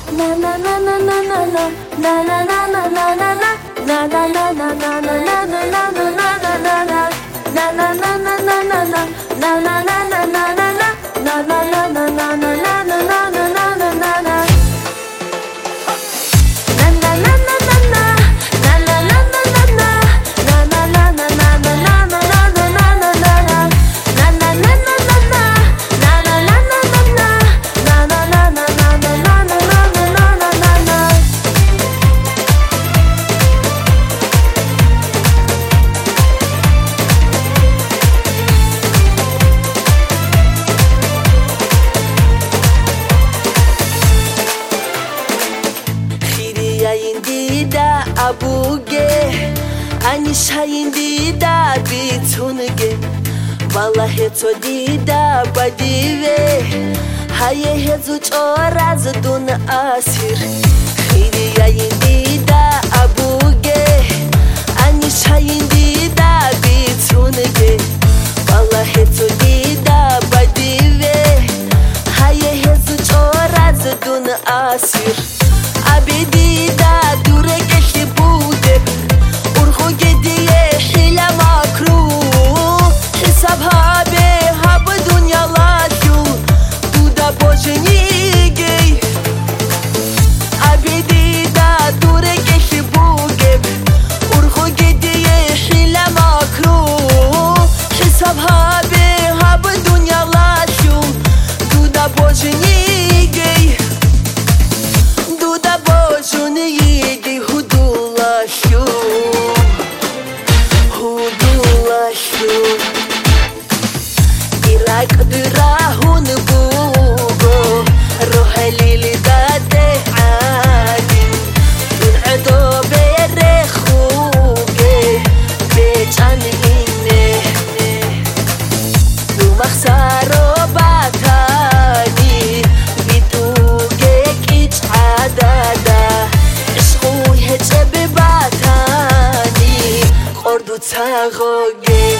دیده ابوگه انی شاین دیده بیتونگه والله تو دیده بدیوه های هزو چور از دون اسیر خیلی این دیده ابوگه انی شاین دیده بیتونگه والله تو دیده بدیوه های هزو چور از دون اسیر ابی دیده دوره کشی بوده ارخو گدیه حیله مکرو حساب ها به هب دنیا لاشو دودا بوشنیگی ابی دیده دوره کشی بوده ارخو گدیه حیله مکرو حساب ها به هب دنیا لاشو دودا بوشنیگی Şunu yedi hudulaşu İrak dürahun bugo Rohalili dade adin Dün ado berekhuge Becan inne Du maksaro batani Bituge kiç adada Ordu tağoge